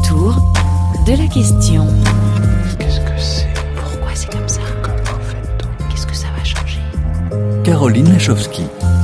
Autour de la question. Qu'est-ce que c'est ? Pourquoi c'est comme ça ? Comment fait-on ? Qu'est-ce que ça va changer ? Caroline Lachowski.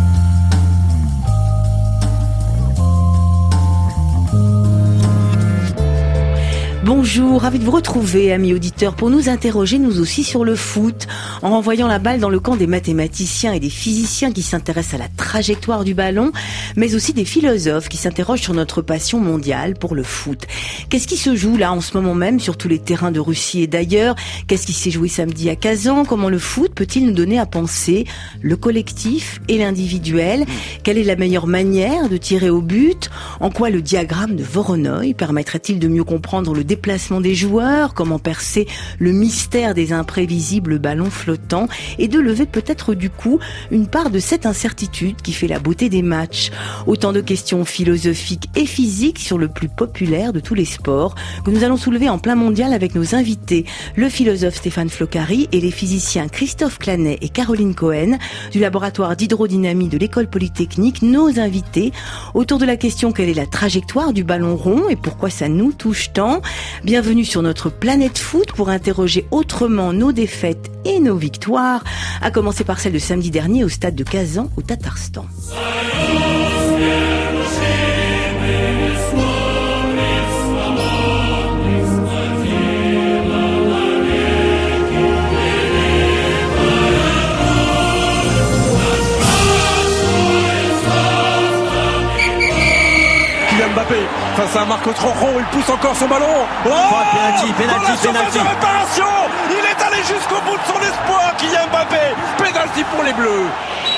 Bonjour, ravi de vous retrouver, amis auditeurs, pour nous interroger, nous aussi, sur le foot, en renvoyant la balle dans le camp des mathématiciens et des physiciens qui s'intéressent à la trajectoire du ballon, mais aussi des philosophes qui s'interrogent sur notre passion mondiale pour le foot. Qu'est-ce qui se joue là, en ce moment même, sur tous les terrains de Russie et d'ailleurs ? Qu'est-ce qui s'est joué samedi à Kazan ? Comment le foot peut-il nous donner à penser le collectif et l'individuel ? Quelle est la meilleure manière de tirer au but ? En quoi le diagramme de Voronoi permettrait-il de mieux comprendre le déplacement des joueurs, comment percer le mystère des imprévisibles ballons flottants et de lever peut-être du coup une part de cette incertitude qui fait la beauté des matchs. Autant de questions philosophiques et physiques sur le plus populaire de tous les sports que nous allons soulever en plein mondial avec nos invités, le philosophe Stéphane Floccari et les physiciens Christophe Clanet et Caroline Cohen du laboratoire d'hydrodynamie de l'École Polytechnique, nos invités autour de la question: quelle est la trajectoire du ballon rond et pourquoi ça nous touche tant ? Bienvenue sur notre planète foot pour interroger autrement nos défaites et nos victoires, à commencer par celle de samedi dernier au stade de Kazan au Tatarstan. Mbappé face à Marcos Rojo, il pousse encore son ballon. Oh, Penalty. De réparation, il est allé jusqu'au bout de son espoir, Kylian Mbappé. Penalty pour les Bleus.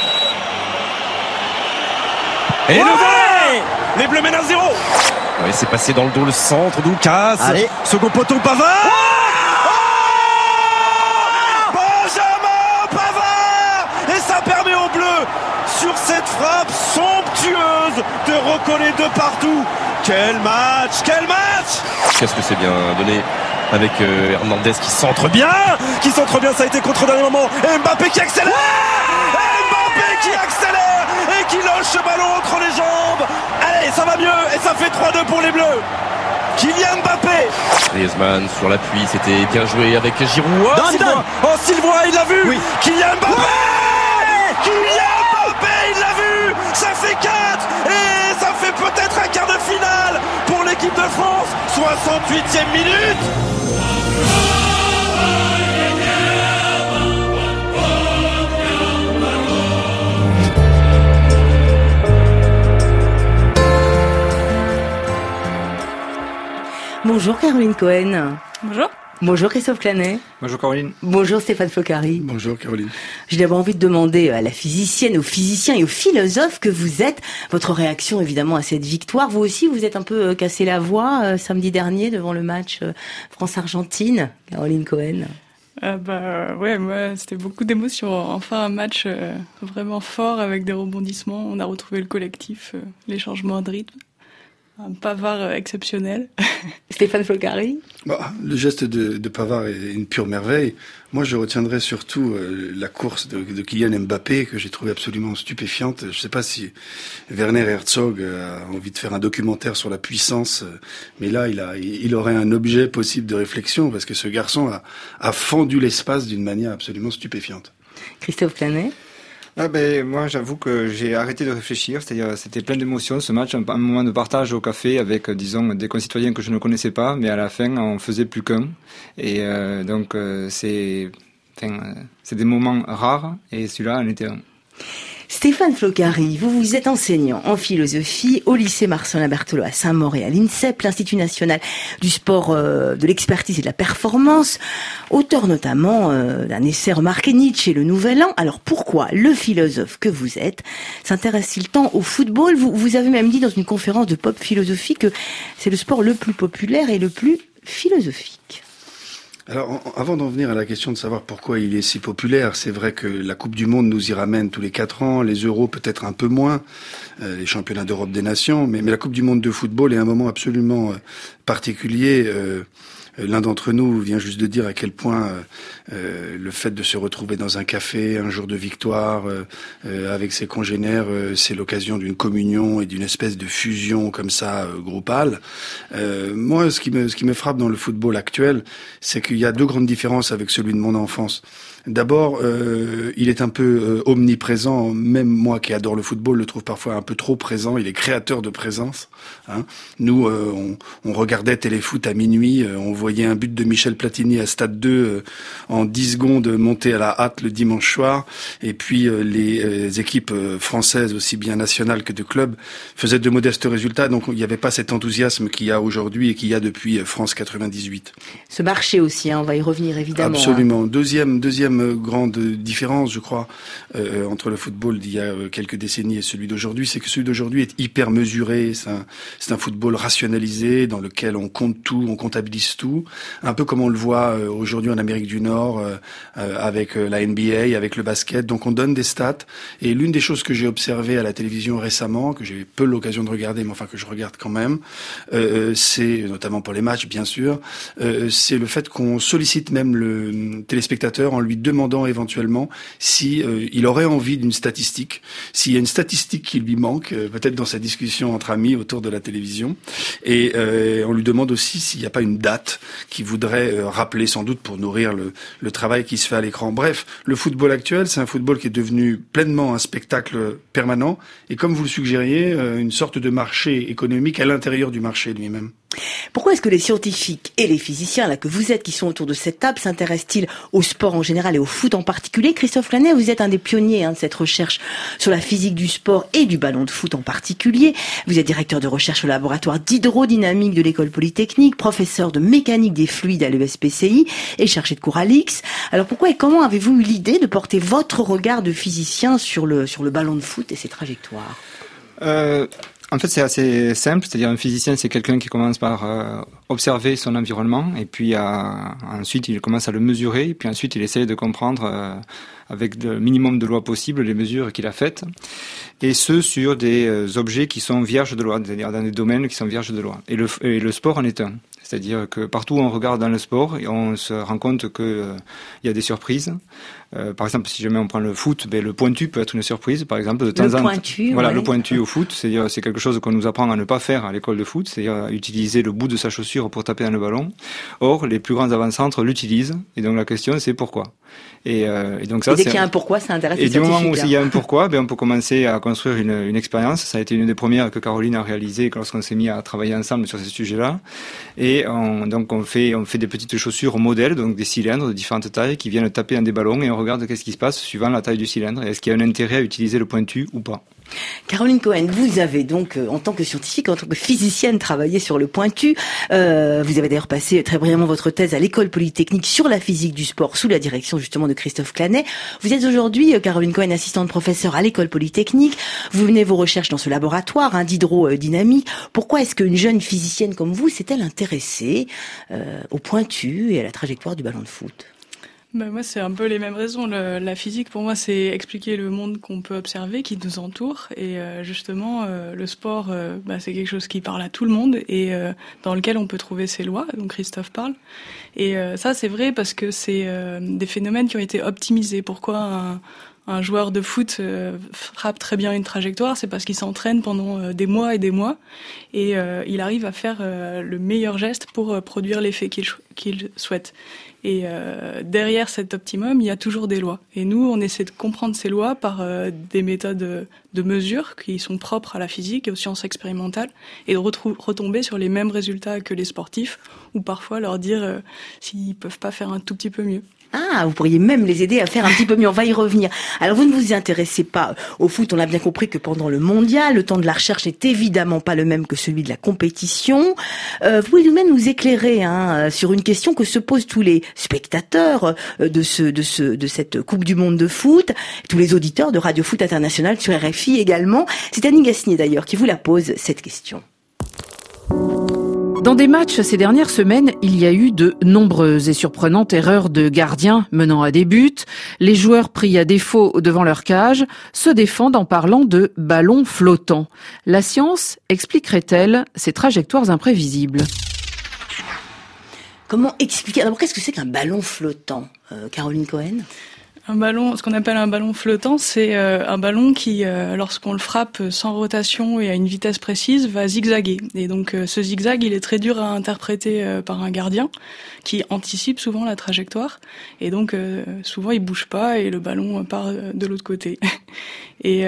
Et le volet. Les Bleus mènent à 0. Oui, c'est passé dans le dos, le centre d'Oukas. Allez. Second poteau, Pavard. Benjamin Pavard. Et ça permet aux Bleus, sur cette frappe somptueuse, de recoller de partout. Quel match. Qu'est-ce que c'est bien donné avec Hernandez qui centre bien, ça a été contre au dernier moment. Et Mbappé qui accélère. Et qui loge ce ballon entre les jambes. Allez, ça va mieux et ça fait 3-2 pour les Bleus. Kylian Mbappé. Griezmann sur l'appui, c'était bien joué avec Giroud. Sylvain, il l'a vu. Oui. Kylian Mbappé. Il l'a vu. Ça fait 4 et ça fait peut-être un quart de finale pour l'équipe de France. 68e minute. Bonjour Caroline Cohen. Bonjour. Bonjour Christophe Clanet. Bonjour Caroline. Bonjour Stéphane Floccari. Bonjour Caroline. J'ai d'abord envie de demander à la physicienne, aux physiciens et aux philosophes que vous êtes, votre réaction évidemment à cette victoire. Vous aussi, vous êtes un peu cassé la voix samedi dernier devant le match France-Argentine. Caroline Cohen. Ouais, moi c'était beaucoup d'émotions. Enfin un match vraiment fort avec des rebondissements. On a retrouvé le collectif, les changements de rythme. Un Pavard exceptionnel. Stéphane Floccari. Le geste de Pavard est une pure merveille. Moi, je retiendrai surtout la course de Kylian Mbappé que j'ai trouvé absolument stupéfiante. Je ne sais pas si Werner Herzog a envie de faire un documentaire sur la puissance, mais là, il aurait un objet possible de réflexion parce que ce garçon a fendu l'espace d'une manière absolument stupéfiante. Christophe Clanet. Moi, j'avoue que j'ai arrêté de réfléchir, c'est-à-dire c'était plein d'émotions ce match, un moment de partage au café avec, disons, des concitoyens que je ne connaissais pas, mais à la fin, on faisait plus qu'un. Et c'est des moments rares, et celui-là en était un. Stéphane Floccari, vous êtes enseignant en philosophie au lycée Marcellin Berthelot à Saint-Maur et à l'INSEP, l'Institut national du sport, de l'expertise et de la performance, auteur notamment d'un essai remarqué Nietzsche et le Nouvel An. Alors pourquoi le philosophe que vous êtes s'intéresse-t-il tant au football ? Vous avez même dit dans une conférence de pop philosophie que c'est le sport le plus populaire et le plus philosophique. Alors, avant d'en venir à la question de savoir pourquoi il est si populaire, c'est vrai que la Coupe du Monde nous y ramène tous les 4 ans, les Euros peut-être un peu moins, les championnats d'Europe des nations, mais la Coupe du Monde de football est un moment absolument particulier L'un d'entre nous vient juste de dire à quel point le fait de se retrouver dans un café un jour de victoire avec ses congénères, c'est l'occasion d'une communion et d'une espèce de fusion comme ça groupale. Moi, ce qui me frappe dans le football actuel, c'est qu'il y a deux grandes différences avec celui de mon enfance. D'abord, il est un peu omniprésent. Même moi qui adore le football, le trouve parfois un peu trop présent. Il est créateur de présence. Hein. Nous, on regardait Téléfoot à minuit. On voyait un but de Michel Platini à Stade 2 en 10 secondes monter à la hâte le dimanche soir. Et puis les équipes françaises, aussi bien nationales que de clubs, faisaient de modestes résultats. Donc il n'y avait pas cet enthousiasme qu'il y a aujourd'hui et qu'il y a depuis France 98. Ce marché aussi, hein, on va y revenir évidemment. Absolument. Hein. Deuxième grande différence, je crois, entre le football d'il y a quelques décennies et celui d'aujourd'hui, c'est que celui d'aujourd'hui est hyper mesuré. C'est un football rationalisé dans lequel on compte tout, on comptabilise tout, un peu comme on le voit aujourd'hui en Amérique du Nord avec la NBA, avec le basket. Donc on donne des stats. Et l'une des choses que j'ai observées à la télévision récemment, que j'ai peu l'occasion de regarder, mais enfin que je regarde quand même, c'est notamment pour les matchs, bien sûr, c'est le fait qu'on sollicite même le téléspectateur en lui demandant éventuellement si il aurait envie d'une statistique, s'il y a une statistique qui lui manque, peut-être dans sa discussion entre amis autour de la télévision, et on lui demande aussi s'il n'y a pas une date qu'il voudrait rappeler sans doute pour nourrir le travail qui se fait à l'écran. Bref, le football actuel, c'est un football qui est devenu pleinement un spectacle permanent, et comme vous le suggériez, une sorte de marché économique à l'intérieur du marché lui-même. Pourquoi est-ce que les scientifiques et les physiciens là que vous êtes, qui sont autour de cette table, s'intéressent-ils au sport en général et au foot en particulier? Christophe Clanet, vous êtes un des pionniers de cette recherche sur la physique du sport et du ballon de foot en particulier. Vous êtes directeur de recherche au laboratoire d'hydrodynamique de l'École Polytechnique, professeur de mécanique des fluides à l'ESPCI et chargé de cours à l'IX. Alors pourquoi et comment avez-vous eu l'idée de porter votre regard de physicien sur le ballon de foot et ses trajectoires? En fait, c'est assez simple, c'est-à-dire un physicien, c'est quelqu'un qui commence par observer son environnement, et puis ensuite il commence à le mesurer, et puis ensuite il essaye de comprendre avec le minimum de lois possibles les mesures qu'il a faites, et ce sur des objets qui sont vierges de loi, c'est-à-dire dans des domaines qui sont vierges de loi. Et le sport en est un. C'est-à-dire que partout où on regarde dans le sport, on se rend compte que il y a des surprises. Par exemple, si jamais on prend le foot, le pointu peut être une surprise, par exemple, de temps en temps. Voilà, ouais. Le pointu au foot, c'est quelque chose qu'on nous apprend à ne pas faire à l'école de foot, c'est-à-dire à utiliser le bout de sa chaussure pour taper dans le ballon. Or, les plus grands avant-centres l'utilisent, et donc la question c'est pourquoi. Et donc ça, dès qu'il y a un pourquoi, ça intéresse les scientifiques. Et du moment où il y a un pourquoi, on peut commencer à construire une expérience. Ça a été une des premières que Caroline a réalisées lorsqu'on s'est mis à travailler ensemble sur ces sujets-là. Et on fait des petites chaussures modèles, donc des cylindres de différentes tailles qui viennent taper dans des ballons, et on regarde qu'est-ce qui se passe suivant la taille du cylindre. Est-ce qu'il y a un intérêt à utiliser le pointu ou pas? Caroline Cohen, vous avez donc, en tant que scientifique, en tant que physicienne, travaillé sur le pointu. Vous avez d'ailleurs passé très brillamment votre thèse à l'École Polytechnique sur la physique du sport, sous la direction justement de Christophe Clanet. Vous êtes aujourd'hui, Caroline Cohen, assistante professeure à l'École Polytechnique. Vous menez vos recherches dans ce laboratoire d'hydrodynamique. Pourquoi est-ce qu'une jeune physicienne comme vous s'est-elle intéressée au pointu et à la trajectoire du ballon de foot? Moi, c'est un peu les mêmes raisons. La physique, pour moi, c'est expliquer le monde qu'on peut observer, qui nous entoure. Et justement, le sport, c'est quelque chose qui parle à tout le monde et dans lequel on peut trouver ses lois, dont Christophe parle. Et ça, c'est vrai parce que c'est des phénomènes qui ont été optimisés. Pourquoi un joueur de foot frappe très bien une trajectoire? C'est parce qu'il s'entraîne pendant des mois et des mois, et il arrive à faire le meilleur geste pour produire l'effet qu'il souhaite. Et derrière cet optimum, il y a toujours des lois. Et nous, on essaie de comprendre ces lois par des méthodes de mesure qui sont propres à la physique et aux sciences expérimentales, et de retomber sur les mêmes résultats que les sportifs, ou parfois leur dire s'ils peuvent pas faire un tout petit peu mieux. Ah, vous pourriez même les aider à faire un petit peu mieux. On va y revenir. Alors, vous ne vous y intéressez pas au foot. On a bien compris que pendant le mondial, le temps de la recherche n'est évidemment pas le même que celui de la compétition. Vous pouvez nous-même nous éclairer sur une question que se posent tous les spectateurs de cette Coupe du Monde de foot, tous les auditeurs de Radio Foot International sur RFI également. C'est Annie Gasnier d'ailleurs qui vous la pose, cette question. Dans des matchs ces dernières semaines, il y a eu de nombreuses et surprenantes erreurs de gardiens menant à des buts. Les joueurs pris à défaut devant leur cage se défendent en parlant de ballons flottants. La science expliquerait-elle ces trajectoires imprévisibles ? Comment expliquer? D'abord, qu'est-ce que c'est qu'un ballon flottant, Caroline Cohen? Un ballon, ce qu'on appelle un ballon flottant, c'est un ballon qui, lorsqu'on le frappe sans rotation et à une vitesse précise, va zigzaguer. Et donc ce zigzag, il est très dur à interpréter par un gardien qui anticipe souvent la trajectoire. Et donc souvent il bouge pas et le ballon part de l'autre côté. Et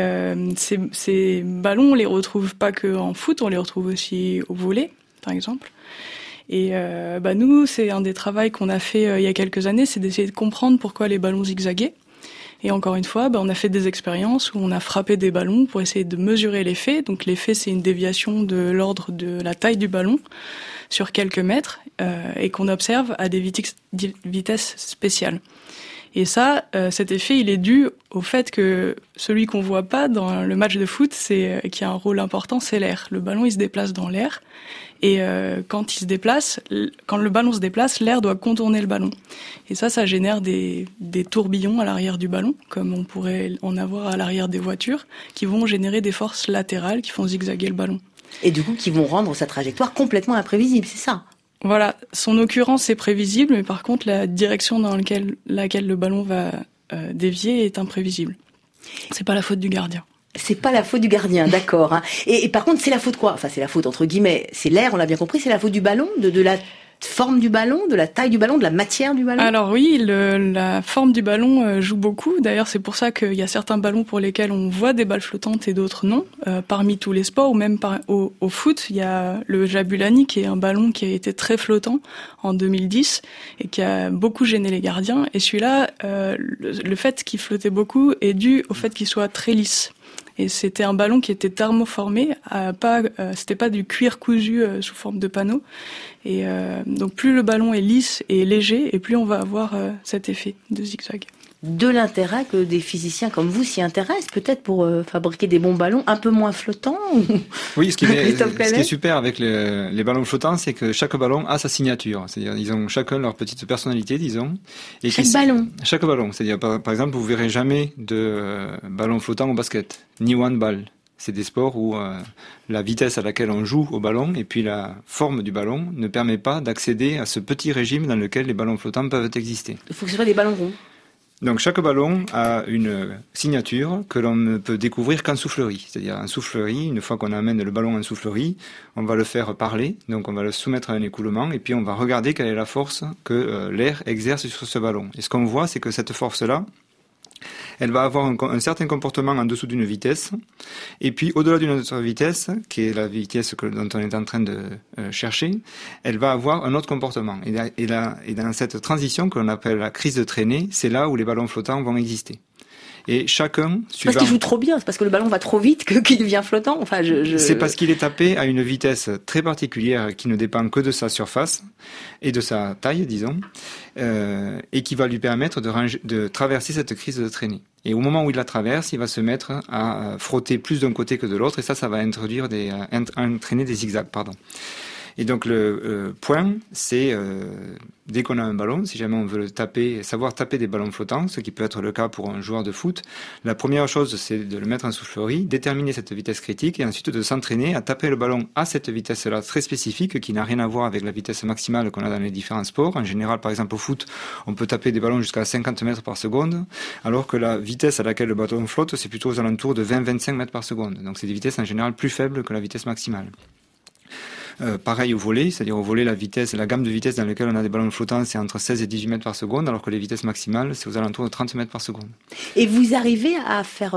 ces ballons, on les retrouve pas que en foot, on les retrouve aussi au volley, par exemple. Et nous, c'est un des travaux qu'on a fait il y a quelques années, c'est d'essayer de comprendre pourquoi les ballons zigzaguaient. Et encore une fois, on a fait des expériences où on a frappé des ballons pour essayer de mesurer l'effet. Donc l'effet, c'est une déviation de l'ordre de la taille du ballon sur quelques mètres et qu'on observe à des vitesses spéciales. Et ça, cet effet, il est dû au fait que celui qu'on voit pas dans le match de foot, c'est qui a un rôle important, c'est l'air. Le ballon, il se déplace dans l'air. Et quand le ballon se déplace, l'air doit contourner le ballon. Et ça génère des tourbillons à l'arrière du ballon, comme on pourrait en avoir à l'arrière des voitures, qui vont générer des forces latérales qui font zigzaguer le ballon. Et du coup, qui vont rendre sa trajectoire complètement imprévisible, c'est ça? Voilà, son occurrence est prévisible, mais par contre, la direction dans laquelle le ballon va dévier est imprévisible. C'est pas la faute du gardien. C'est pas la faute du gardien, d'accord. Hein. Et par contre, c'est la faute quoi? Enfin, c'est la faute entre guillemets. C'est l'air, on l'a bien compris. C'est la faute du ballon, de la forme du ballon, de la taille du ballon, de la matière du ballon. Alors oui, la forme du ballon joue beaucoup. D'ailleurs, c'est pour ça qu'il y a certains ballons pour lesquels on voit des balles flottantes et d'autres non. Parmi tous les sports, ou même au foot, il y a le Jabulani qui est un ballon qui a été très flottant en 2010 et qui a beaucoup gêné les gardiens. Et celui-là, le fait qu'il flottait beaucoup est dû au fait qu'il soit très lisse. Et c'était un ballon qui était thermoformé, c'était pas du cuir cousu sous forme de panneau. Et donc plus le ballon est lisse et léger, et plus on va avoir cet effet de zigzag. De l'intérêt que des physiciens comme vous s'y intéressent, peut-être pour fabriquer des bons ballons un peu moins flottants. Oui, ce qui est super avec les ballons flottants, c'est que chaque ballon a sa signature. C'est-à-dire, ils ont chacun leur petite personnalité, disons. Et chaque ballon. C'est-à-dire, par exemple, vous verrez jamais de ballon flottant au basket, ni au handball. C'est des sports où la vitesse à laquelle on joue au ballon et puis la forme du ballon ne permet pas d'accéder à ce petit régime dans lequel les ballons flottants peuvent exister. Il faut que ce soit des ballons ronds. Donc chaque ballon a une signature que l'on ne peut découvrir qu'en soufflerie. C'est-à-dire en soufflerie, une fois qu'on amène le ballon en soufflerie, on va le faire parler, donc on va le soumettre à un écoulement et puis on va regarder quelle est la force que l'air exerce sur ce ballon. Et ce qu'on voit, c'est que cette force-là, elle va avoir un certain comportement en dessous d'une vitesse, et puis au-delà d'une autre vitesse, qui est la vitesse dont on est en train de chercher, elle va avoir un autre comportement. Et dans cette transition que l'on appelle la crise de traînée, c'est là où les ballons flottants vont exister. Et chacun, parce qu'il joue trop bien, c'est parce que le ballon va trop vite qu'il devient flottant. Enfin, c'est parce qu'il est tapé à une vitesse très particulière qui ne dépend que de sa surface et de sa taille, disons, et qui va lui permettre de traverser cette crise de traînée. Et au moment où il la traverse, il va se mettre à frotter plus d'un côté que de l'autre, et ça va entraîner des zigzags, pardon. Et donc le point, c'est dès qu'on a un ballon, si jamais on veut savoir taper des ballons flottants, ce qui peut être le cas pour un joueur de foot, la première chose, c'est de le mettre en soufflerie, déterminer cette vitesse critique et ensuite de s'entraîner à taper le ballon à cette vitesse-là très spécifique qui n'a rien à voir avec la vitesse maximale qu'on a dans les différents sports. En général, par exemple au foot, on peut taper des ballons jusqu'à 50 mètres par seconde, alors que la vitesse à laquelle le ballon flotte, c'est plutôt aux alentours de 20-25 mètres par seconde. Donc c'est des vitesses en général plus faibles que la vitesse maximale. Pareil au volley, c'est-à-dire au volley, la gamme de vitesse dans laquelle on a des ballons flottants, c'est entre 16 et 18 mètres par seconde, alors que les vitesses maximales, c'est aux alentours de 30 mètres par seconde. Et vous arrivez à faire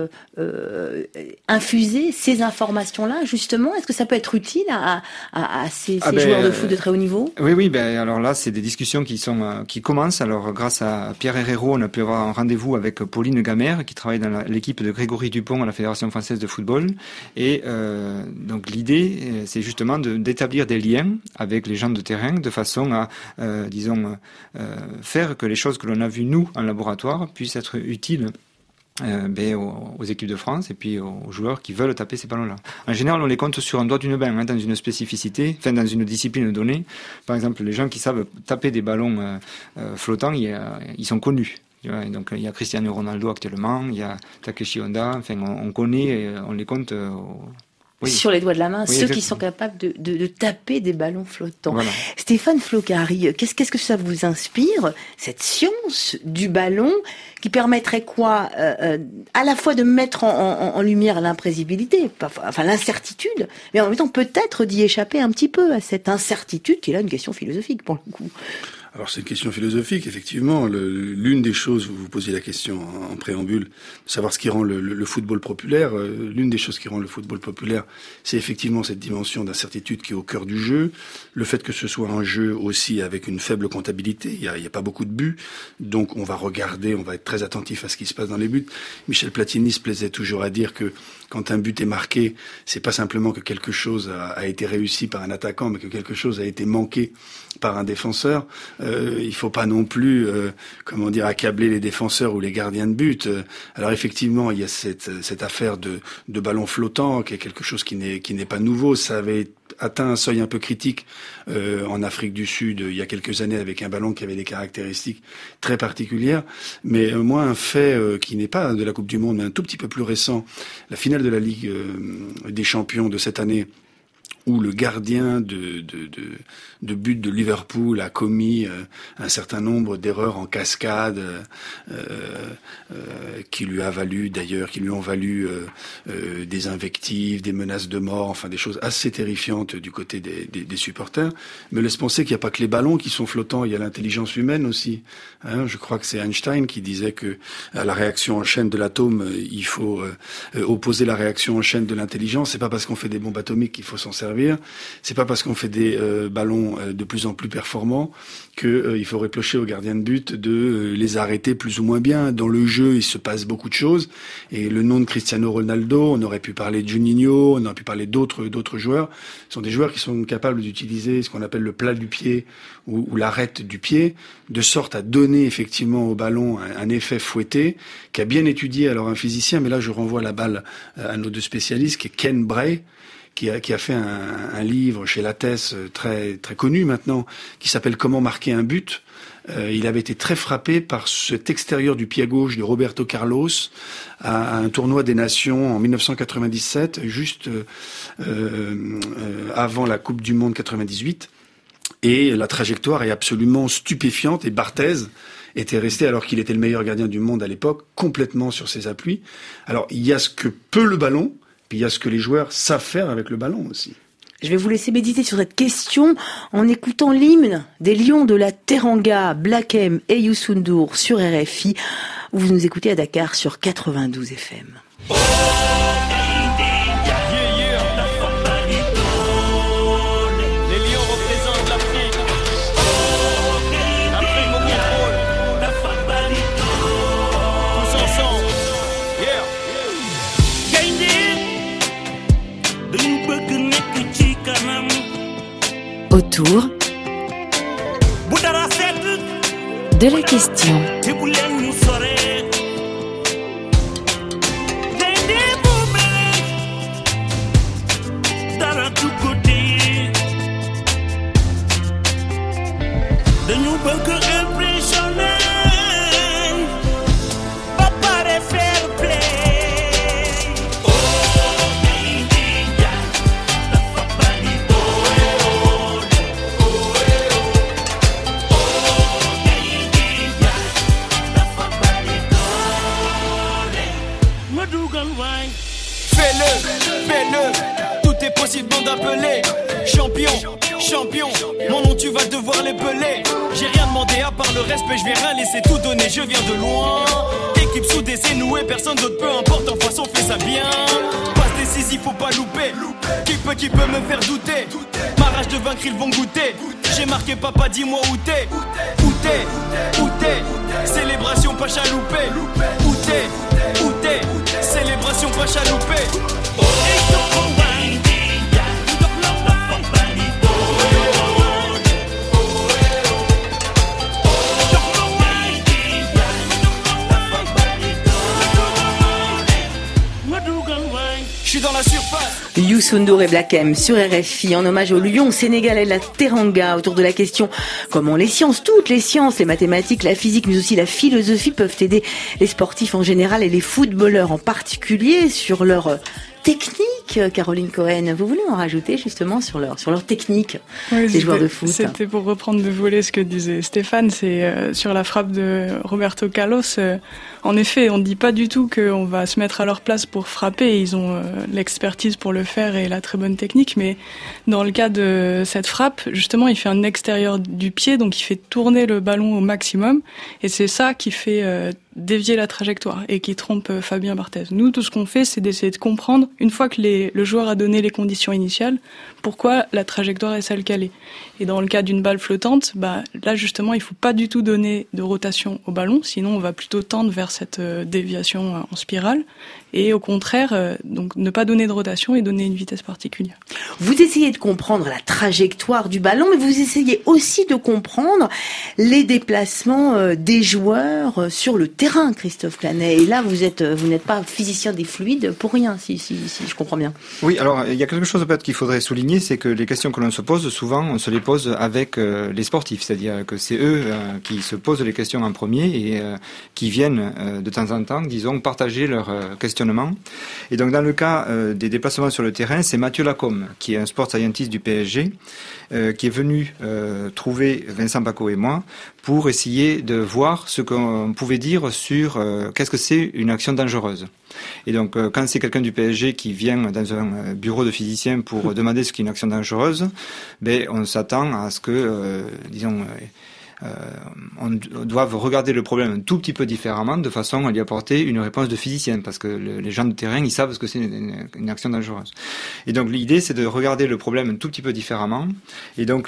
infuser ces informations-là, justement? Est-ce que ça peut être utile à ces joueurs de foot de très haut niveau? Oui, alors là, c'est des discussions qui commencent. Alors, grâce à Pierre Herrero, on a pu avoir un rendez-vous avec Pauline Gamère, qui travaille dans l'équipe de Grégory Dupont à la Fédération française de football. Et donc, l'idée, c'est justement d'établir des liens avec les gens de terrain de façon à, faire que les choses que l'on a vues, nous, en laboratoire, puissent être utiles aux équipes de France et puis aux joueurs qui veulent taper ces ballons-là. En général, on les compte sur un doigt d'une main, dans une spécificité, dans une discipline donnée. Par exemple, les gens qui savent taper des ballons flottants, ils sont connus. Donc, il y a Cristiano Ronaldo actuellement, il y a Takeshi Honda, on connaît, on les compte sur les doigts de la main, Oui, ceux qui sont capables de taper des ballons flottants. Voilà. Stéphane Flocari, qu'est-ce que ça vous inspire, cette science du ballon qui permettrait quoi, à la fois de mettre en lumière l'imprévisibilité, enfin l'incertitude, mais en même temps peut-être d'y échapper un petit peu à cette incertitude qui est là une question philosophique pour le coup. Alors c'est une question philosophique, effectivement. L'une des choses, vous posiez la question en préambule, savoir ce qui rend le football populaire. L'une des choses qui rend le football populaire, c'est effectivement cette dimension d'incertitude qui est au cœur du jeu. Le fait que ce soit un jeu aussi avec une faible comptabilité. Il y a pas beaucoup de buts, donc on va regarder, on va être très attentif à ce qui se passe dans les buts. Michel Platini se plaisait toujours à dire que quand un but est marqué, c'est pas simplement que quelque chose a été réussi par un attaquant, mais que quelque chose a été manqué par un défenseur. Il faut pas non plus, accabler les défenseurs ou les gardiens de but. Alors effectivement, il y a cette affaire de ballon flottant, qui est quelque chose qui n'est pas nouveau. Ça avait atteint un seuil un peu critique en Afrique du Sud il y a quelques années avec un ballon qui avait des caractéristiques très particulières. Mais moi, un fait qui n'est pas de la Coupe du Monde, mais un tout petit peu plus récent, la finale de la Ligue des Champions de cette année, où le gardien de but de Liverpool a commis un certain nombre d'erreurs en cascade qui lui ont valu des invectives, des menaces de mort, enfin des choses assez terrifiantes du côté des supporters, me laisse penser qu'il n'y a pas que les ballons qui sont flottants, il y a l'intelligence humaine aussi. Je crois que c'est Einstein qui disait que à la réaction en chaîne de l'atome, il faut opposer la réaction en chaîne de l'intelligence. C'est pas parce qu'on fait des bombes atomiques qu'il faut s'en servir. C'est pas parce qu'on fait des ballons de plus en plus performants que il faut reprocher aux gardiens de but de les arrêter plus ou moins bien. Dans le jeu, il se passe beaucoup de choses. Et le nom de Cristiano Ronaldo, on aurait pu parler de Juninho, on aurait pu parler d'autres joueurs. Ce sont des joueurs qui sont capables d'utiliser ce qu'on appelle le plat du pied ou l'arête du pied, de sorte à donner effectivement au ballon un effet fouetté, qui a bien étudié alors un physicien, mais là je renvoie la balle à nos deux spécialistes, qui est Ken Bray, qui a fait un livre chez Lattès très très connu maintenant, qui s'appelle Comment marquer un but. Il avait été très frappé par cet extérieur du pied gauche de Roberto Carlos à un tournoi des Nations en 1997, juste avant la Coupe du Monde 98. Et la trajectoire est absolument stupéfiante, et Barthez était resté, alors qu'il était le meilleur gardien du monde à l'époque, complètement sur ses appuis. Alors il y a ce que peut le ballon, puis il y a ce que les joueurs savent faire avec le ballon aussi. Je vais vous laisser méditer sur cette question en écoutant l'hymne des Lions de la Teranga, Black M et Youssou N'Dour sur RFI, où vous nous écoutez à Dakar sur 92 FM. Autour de la question. Fais-le, tout est possible d'appeler champion, mon nom tu vas devoir l'épeler. J'ai rien demandé à part le respect, je vais rien laisser tout donner, je viens de loin. Équipe soudée, c'est noué, personne d'autre, peu importe, en face on fait ça bien. Passe décisif, faut pas louper, qui peut me faire douter. Ma rage de vaincre, ils vont goûter. J'ai marqué papa, dis-moi où t'es. Célébration pas chaloupé. Où t'es, célébration pas chaloupé. Je suis dans la surface. Youssou N'Dour et Black M sur RFI en hommage aux Lions sénégalais de la Teranga autour de la question comment les sciences, toutes les sciences, les mathématiques, la physique mais aussi la philosophie peuvent aider les sportifs en général et les footballeurs en particulier sur leur technique technique, Caroline Cohen. Vous voulez en rajouter justement sur leur technique, oui, des joueurs de foot? C'était pour reprendre de voler ce que disait Stéphane, c'est sur la frappe de Roberto Carlos. En effet, on ne dit pas du tout qu'on va se mettre à leur place pour frapper. Ils ont l'expertise pour le faire et la très bonne technique. Mais dans le cas de cette frappe, justement, il fait un extérieur du pied, donc il fait tourner le ballon au maximum. Et c'est ça qui fait dévier la trajectoire et qui trompe Fabien Barthez. Nous, tout ce qu'on fait, c'est d'essayer de comprendre, une fois que le joueur a donné les conditions initiales, pourquoi la trajectoire est celle qu'elle est. Et dans le cas d'une balle flottante, là justement, il faut pas du tout donner de rotation au ballon, sinon on va plutôt tendre vers cette déviation en spirale. Et au contraire, donc ne pas donner de rotation et donner une vitesse particulière. Vous essayez de comprendre la trajectoire du ballon, mais vous essayez aussi de comprendre les déplacements des joueurs sur le terrain, Christophe Clanet. Et là, vous n'êtes pas physicien des fluides pour rien, si je comprends bien. Oui, alors il y a quelque chose peut-être qu'il faudrait souligner, c'est que les questions que l'on se pose, souvent, on se les pose avec les sportifs, c'est-à-dire que c'est eux qui se posent les questions en premier et qui viennent de temps en temps, disons, partager leurs questionnements. Et donc dans le cas des déplacements sur le terrain, c'est Mathieu Lacombe, qui est un sport scientist du PSG, qui est venu trouver Vincent Bacot et moi pour essayer de voir ce qu'on pouvait dire sur qu'est-ce que c'est une action dangereuse. Et donc quand c'est quelqu'un du PSG qui vient dans un bureau de physicien pour demander ce qu'est une action dangereuse, on s'attend à ce que, on doit regarder le problème un tout petit peu différemment de façon à lui apporter une réponse de physicien, parce que les gens de terrain, ils savent ce que c'est une action dangereuse. Et donc l'idée, c'est de regarder le problème un tout petit peu différemment. Et donc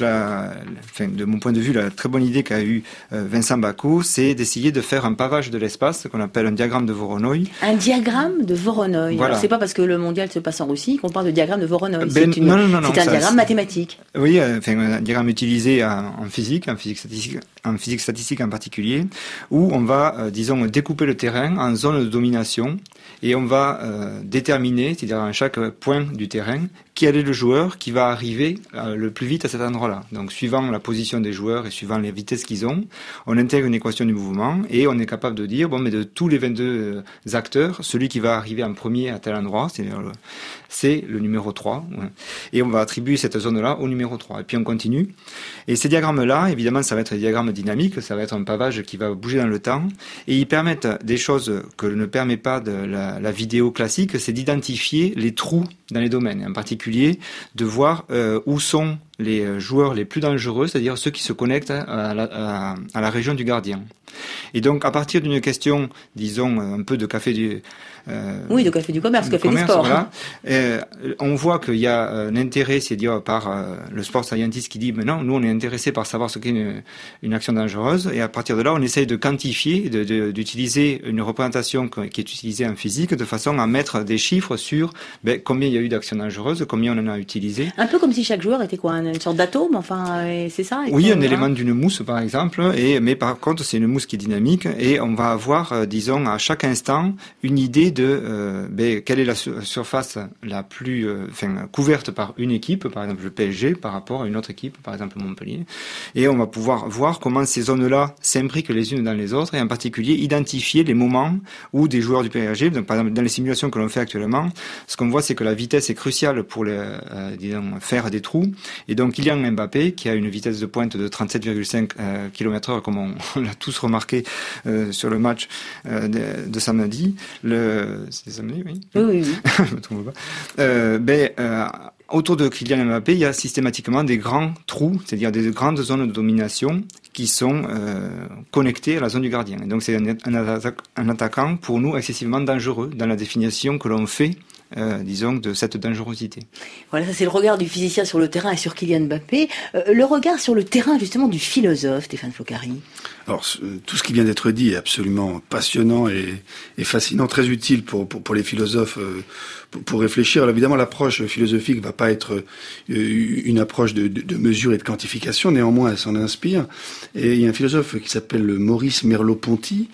de mon point de vue, la très bonne idée qu'a eu Vincent Bacot, c'est d'essayer de faire un pavage de l'espace, qu'on appelle un diagramme de Voronoi. Un diagramme de Voronoi. Voilà. Alors, c'est pas parce que le mondial se passe en Russie qu'on parle de diagramme de Voronoi. C'est un diagramme mathématique. Oui, un diagramme utilisé en physique statistique en particulier, où on va, découper le terrain en zones de domination et on va déterminer, c'est-à-dire à chaque point du terrain, quel est le joueur qui va arriver le plus vite à cet endroit-là. Donc, suivant la position des joueurs et suivant les vitesses qu'ils ont, on intègre une équation du mouvement et on est capable de dire, mais de tous les 22 acteurs, celui qui va arriver en premier à tel endroit, c'est le numéro 3. Et on va attribuer cette zone-là au numéro 3. Et puis on continue. Et ces diagrammes-là, évidemment, ça va être des diagrammes dynamiques, ça va être un pavage qui va bouger dans le temps. Et ils permettent des choses que ne permet pas de la vidéo classique, c'est d'identifier les trous dans les domaines. En particulier, de voir où sont les joueurs les plus dangereux, c'est-à-dire ceux qui se connectent à la région du gardien. Et donc, à partir d'une question, disons, un peu de café du... de café du commerce, café du sport. Voilà. On voit qu'il y a un intérêt, c'est dire par le sport scientist qui dit, mais non, nous on est intéressé par savoir ce qu'est une action dangereuse, et à partir de là, on essaye de quantifier, d'utiliser une représentation qui est utilisée en physique, de façon à mettre des chiffres sur combien il y a eu d'actions dangereuses, combien on en a utilisé. Un peu comme si chaque joueur était une sorte d'atome, c'est ça? Oui, un élément d'une mousse, par exemple, mais par contre, c'est une mousse qui est dynamique, et on va avoir, à chaque instant, une idée de quelle est la surface la plus couverte par une équipe, par exemple le PSG, par rapport à une autre équipe, par exemple Montpellier. Et on va pouvoir voir comment ces zones-là s'imbriquent les unes dans les autres, et en particulier identifier les moments où des joueurs du PSG, donc par exemple dans les simulations que l'on fait actuellement, ce qu'on voit, c'est que la vitesse est cruciale pour faire des trous. Et donc Kylian Mbappé, qui a une vitesse de pointe de 37,5 km/h, comme on l'a tous remarqué sur le match de samedi, c'est samedi, oui. Oui. Je me trompe pas. Autour de Kylian Mbappé, il y a systématiquement des grands trous, c'est-à-dire des grandes zones de domination qui sont connectées à la zone du gardien. Et donc c'est un attaquant pour nous excessivement dangereux dans la définition que l'on fait de cette dangerosité. Voilà, ça c'est le regard du physicien sur le terrain et sur Kylian Mbappé. Le regard sur le terrain justement du philosophe, Stéphane Floccari. Alors, tout ce qui vient d'être dit est absolument passionnant et fascinant, très utile pour les philosophes pour réfléchir. Alors, évidemment, l'approche philosophique va pas être une approche de mesure et de quantification. Néanmoins, elle s'en inspire. Et il y a un philosophe qui s'appelle Maurice Merleau-Ponty,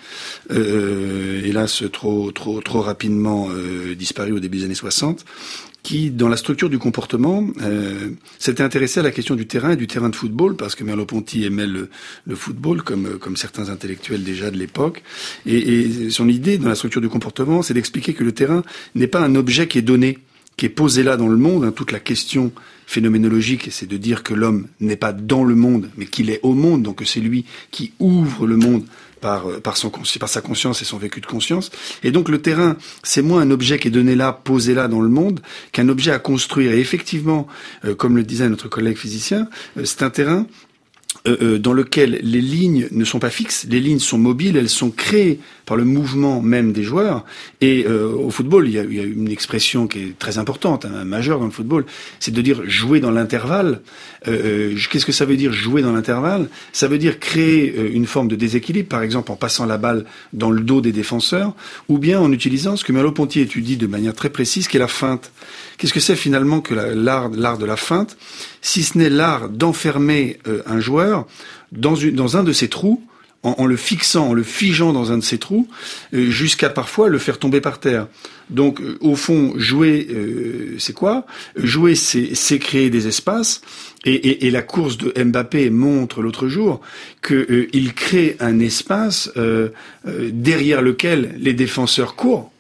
hélas trop rapidement disparu au début des années 60, qui, dans la structure du comportement, s'était intéressé à la question du terrain et du terrain de football, parce que Merleau-Ponty aimait le football, comme certains intellectuels déjà de l'époque. Et son idée, dans la structure du comportement, c'est d'expliquer que le terrain n'est pas un objet qui est donné, qui est posée là dans le monde, hein, toute la question phénoménologique, c'est de dire que l'homme n'est pas dans le monde, mais qu'il est au monde, donc que c'est lui qui ouvre le monde par sa conscience et son vécu de conscience. Et donc le terrain, c'est moins un objet qui est donné là, posé là dans le monde, qu'un objet à construire. Et effectivement, comme le disait notre collègue physicien, c'est un terrain dans lequel les lignes ne sont pas fixes, les lignes sont mobiles, elles sont créées par le mouvement même des joueurs. Et au football, il y a une expression qui est très importante, hein, majeure dans le football, c'est de dire jouer dans l'intervalle. Qu'est-ce que ça veut dire jouer dans l'intervalle? Ça veut dire créer une forme de déséquilibre, par exemple en passant la balle dans le dos des défenseurs, ou bien en utilisant ce que Merleau-Ponty étudie de manière très précise, qui est la feinte. Qu'est-ce que c'est finalement que l'art de la feinte, si ce n'est l'art d'enfermer un joueur dans un de ses trous, en le fixant, en le figeant dans un de ses trous, jusqu'à parfois le faire tomber par terre. Donc, au fond, jouer, c'est quoi? Jouer, c'est créer des espaces. Et la course de Mbappé montre l'autre jour qu'il crée un espace derrière lequel les défenseurs courent.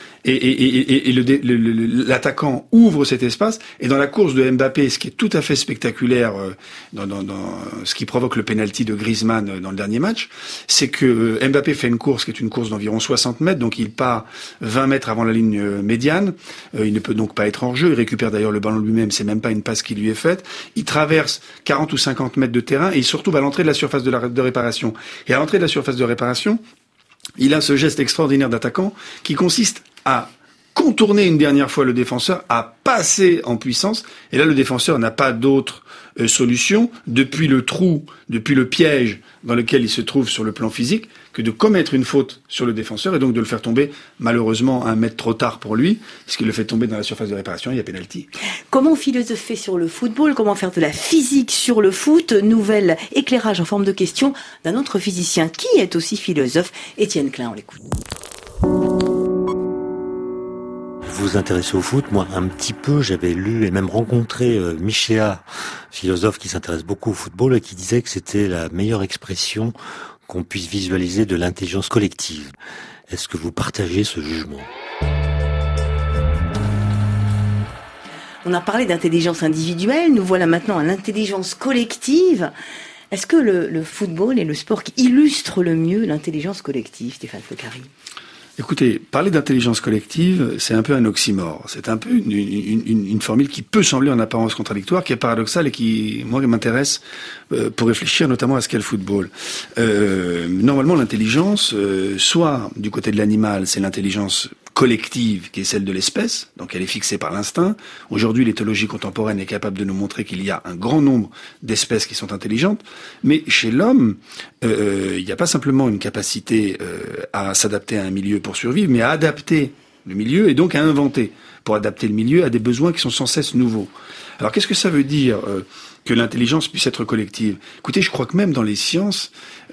Et l'attaquant ouvre cet espace, et dans la course de Mbappé, ce qui est tout à fait spectaculaire dans ce qui provoque le penalty de Griezmann dans le dernier match, c'est que Mbappé fait une course qui est une course d'environ 60 mètres, donc il part 20 mètres avant la ligne médiane, il ne peut donc pas être hors jeu, il récupère d'ailleurs le ballon lui-même, c'est même pas une passe qui lui est faite, il traverse 40 ou 50 mètres de terrain, et il se retrouve à l'entrée de la surface de réparation. Et à l'entrée de la surface de réparation, il a ce geste extraordinaire d'attaquant qui consiste à contourner une dernière fois le défenseur, à passer en puissance. Et là, le défenseur n'a pas d'autre solution depuis le trou, depuis le piège dans lequel il se trouve sur le plan physique, que de commettre une faute sur le défenseur et donc de le faire tomber, malheureusement, 1 mètre trop tard pour lui, puisqu'il le fait tomber dans la surface de réparation, il y a pénalty. Comment philosopher sur le football? Comment faire de la physique sur le foot? Nouvel éclairage en forme de question d'un autre physicien qui est aussi philosophe, Étienne Klein, on l'écoute. Vous vous intéressez au foot, moi un petit peu, j'avais lu et même rencontré Michéa, philosophe qui s'intéresse beaucoup au football et qui disait que c'était la meilleure expression qu'on puisse visualiser de l'intelligence collective. Est-ce que vous partagez ce jugement? On a parlé d'intelligence individuelle, nous voilà maintenant à l'intelligence collective. Est-ce que le football est le sport qui illustre le mieux l'intelligence collective, Stéphane Fleccari? Écoutez, parler d'intelligence collective, c'est un peu un oxymore. C'est un peu une formule qui peut sembler en apparence contradictoire, qui est paradoxale et qui, moi, m'intéresse pour réfléchir notamment à ce qu'est le football. Normalement, l'intelligence, soit du côté de l'animal, c'est l'intelligence collective qui est celle de l'espèce, donc elle est fixée par l'instinct. Aujourd'hui, l'éthologie contemporaine est capable de nous montrer qu'il y a un grand nombre d'espèces qui sont intelligentes, mais chez l'homme, il n'y a pas simplement une capacité à s'adapter à un milieu pour survivre, mais à adapter le milieu et donc à inventer pour adapter le milieu à des besoins qui sont sans cesse nouveaux. Alors qu'est-ce que ça veut dire que l'intelligence puisse être collective? Écoutez, je crois que même dans les sciences,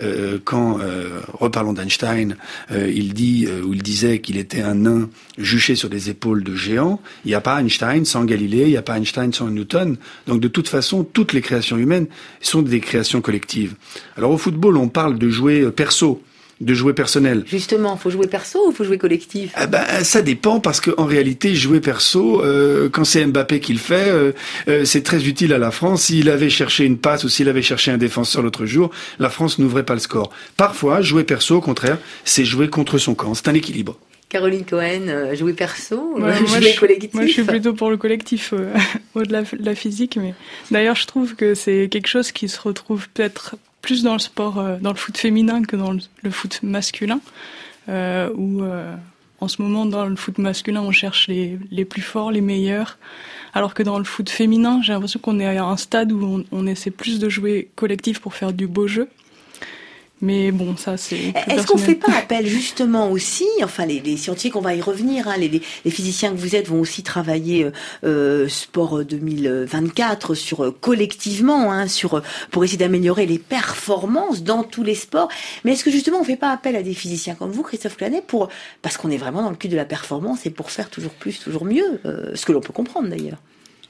reparlons d'Einstein, il disait qu'il était un nain juché sur des épaules de géants. Il n'y a pas Einstein sans Galilée, il n'y a pas Einstein sans Newton. Donc de toute façon, toutes les créations humaines sont des créations collectives. Alors au football, on parle de jouer perso, de jouer personnel. Justement, faut jouer perso ou faut jouer collectif? Ça dépend, parce que en réalité, jouer perso, quand c'est Mbappé qui le fait, c'est très utile à la France. S'il avait cherché une passe ou s'il avait cherché un défenseur l'autre jour, la France n'ouvrait pas le score. Parfois, jouer perso, au contraire, c'est jouer contre son camp. C'est un équilibre. Caroline Cohen, jouer perso, jouer collectif? Moi, je suis plutôt pour le collectif, au-delà de la physique. Mais d'ailleurs, je trouve que c'est quelque chose qui se retrouve peut-être plus dans le sport, dans le foot féminin que dans le foot masculin, où en ce moment dans le foot masculin on cherche les plus forts, les meilleurs, alors que dans le foot féminin j'ai l'impression qu'on est à un stade où on essaie plus de jouer collectif pour faire du beau jeu. Mais bon, ça c'est plus personnel. Est-ce qu'on fait pas appel justement aussi, enfin les scientifiques, on va y revenir, hein, les physiciens que vous êtes vont aussi travailler sport 2024 sur collectivement, hein, pour essayer d'améliorer les performances dans tous les sports. Mais est-ce que justement on fait pas appel à des physiciens comme vous, Christophe Clanet, parce qu'on est vraiment dans le cul de la performance et pour faire toujours plus, toujours mieux, ce que l'on peut comprendre d'ailleurs?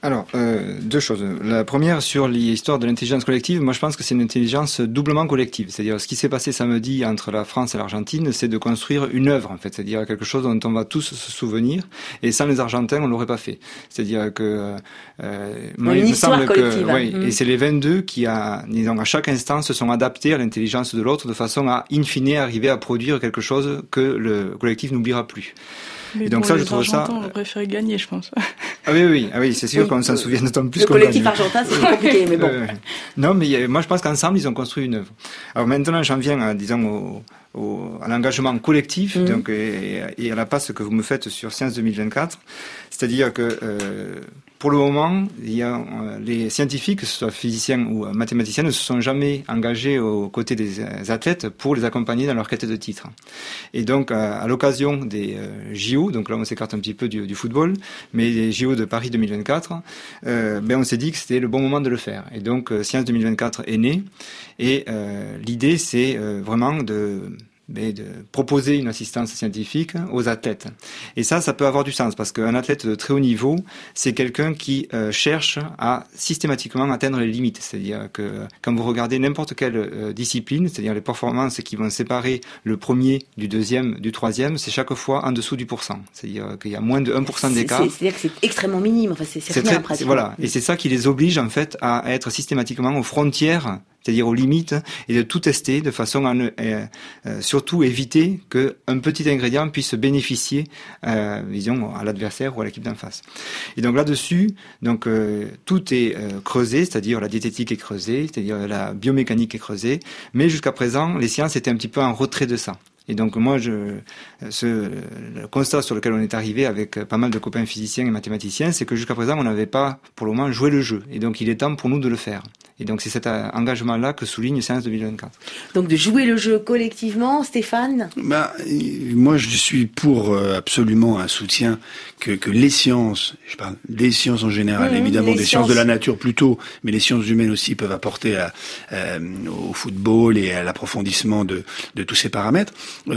Alors, deux choses. La première, sur l'histoire de l'intelligence collective, moi je pense que c'est une intelligence doublement collective. C'est-à-dire, ce qui s'est passé samedi entre la France et l'Argentine, c'est de construire une œuvre, en fait. C'est-à-dire quelque chose dont on va tous se souvenir. Et sans les Argentins, on l'aurait pas fait. C'est-à-dire que... moi, il me semble que... Oui, et c'est les 22 qui, disons, à chaque instant, se sont adaptés à l'intelligence de l'autre de façon à, in fine, arriver à produire quelque chose que le collectif n'oubliera plus. Mais et donc bon, ça, je trouve ça. On préférait gagner, je pense. Ah oui, c'est sûr qu'on s'en souvient d'autant plus. Le collectif argentin, c'est compliqué, mais bon. Non, mais moi, je pense qu'ensemble, ils ont construit une œuvre. Alors maintenant, j'en viens, disons, à l'engagement collectif, donc, et à la passe que vous me faites sur Sciences 2024. C'est-à-dire que, pour le moment, il y a les scientifiques, que ce soit physiciens ou mathématiciens, ne se sont jamais engagés aux côtés des athlètes pour les accompagner dans leur quête de titre. Et donc, à l'occasion des JO, donc là on s'écarte un petit peu du football, mais les JO de Paris 2024, on s'est dit que c'était le bon moment de le faire. Et donc, Sciences 2024 est né, et l'idée c'est vraiment de proposer une assistance scientifique aux athlètes. Et ça peut avoir du sens, parce qu'un athlète de très haut niveau, c'est quelqu'un qui cherche à systématiquement atteindre les limites. C'est-à-dire que quand vous regardez n'importe quelle discipline, c'est-à-dire les performances qui vont séparer le premier du deuxième, du troisième, c'est chaque fois en dessous du %. C'est-à-dire qu'il y a moins de 1% d'écart. C'est-à-dire que c'est extrêmement minime. Enfin, c'est rien, pratiquement. Voilà. Et c'est ça qui les oblige, en fait, à être systématiquement aux frontières, c'est-à-dire aux limites, et de tout tester de façon à surtout éviter qu'un petit ingrédient puisse bénéficier, disons, à l'adversaire ou à l'équipe d'en face. Et donc là-dessus, tout est creusé, c'est-à-dire la diététique est creusée, c'est-à-dire la biomécanique est creusée, mais jusqu'à présent, les sciences étaient un petit peu en retrait de ça. Et donc moi, le constat sur lequel on est arrivé avec pas mal de copains physiciens et mathématiciens, c'est que jusqu'à présent, on n'avait pas, pour le moment, joué le jeu. Et donc il est temps pour nous de le faire. Et donc c'est cet engagement-là que souligne Sciences 2024. Donc de jouer le jeu collectivement, Stéphane ? Moi je suis pour absolument un soutien que les sciences, je parle des sciences en général, évidemment des sciences de la nature plutôt, mais les sciences humaines aussi peuvent apporter au football et à l'approfondissement de tous ces paramètres.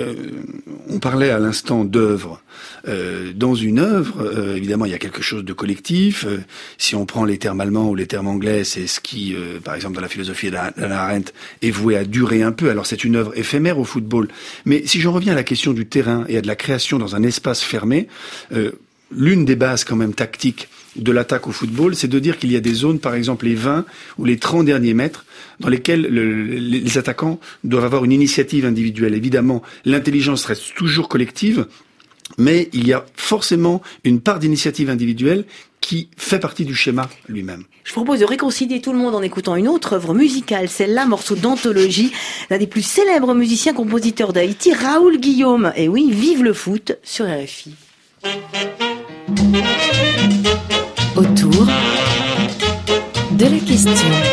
On parlait à l'instant d'œuvre. Dans une œuvre, évidemment, il y a quelque chose de collectif. Si on prend les termes allemands ou les termes anglais, c'est ce qui, par exemple, dans la philosophie d'Hannah Arendt, est voué à durer un peu. Alors, c'est une œuvre éphémère au football. Mais si j'en reviens à la question du terrain et à de la création dans un espace fermé, l'une des bases quand même tactiques de l'attaque au football, c'est de dire qu'il y a des zones, par exemple les 20 ou les 30 derniers mètres, dans lesquels les attaquants doivent avoir une initiative individuelle. Évidemment, l'intelligence reste toujours collective, mais il y a forcément une part d'initiative individuelle qui fait partie du schéma lui-même. Je vous propose de réconcilier tout le monde en écoutant une autre œuvre musicale, celle-là, morceau d'anthologie d'un des plus célèbres musiciens-compositeurs d'Haïti, Raoul Guillaume. Et oui, vive le foot sur RFI. Autour de la question.